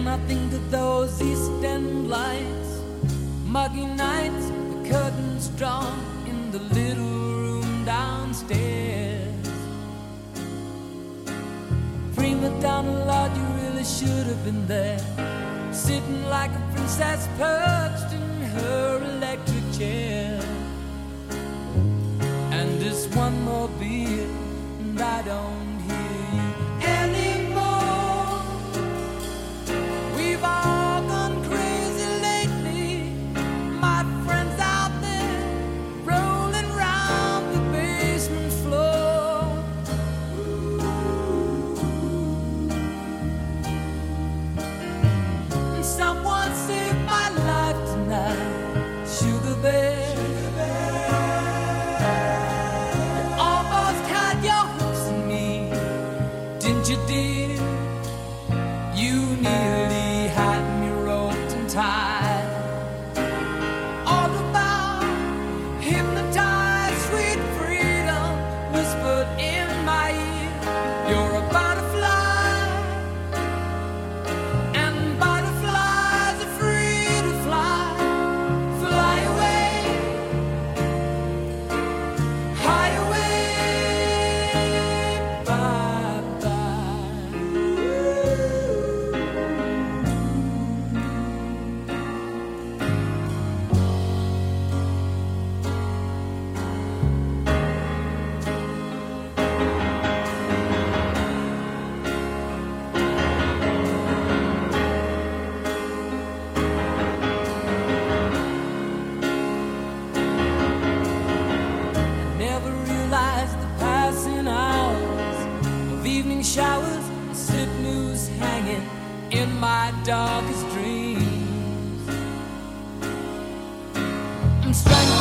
I think of those East End lights, muggy nights, the curtains drawn in the little room downstairs. Prima Donna, Lord, you really should have been there, sitting like a princess perched in her electric chair. And just one more beer and I don't hear you anymore. We've all gone crazy lately, my friends out there rolling round the basement floor. And someone saved my life tonight, Sugar Bear. You did, you nearly had me roped and tied. All about hypnotized, sweet freedom whispered in my ear. You're a butterfly, and butterflies are free to fly. Fly away, high away. Evening showers, slip news hanging in my darkest dreams. I'm strangled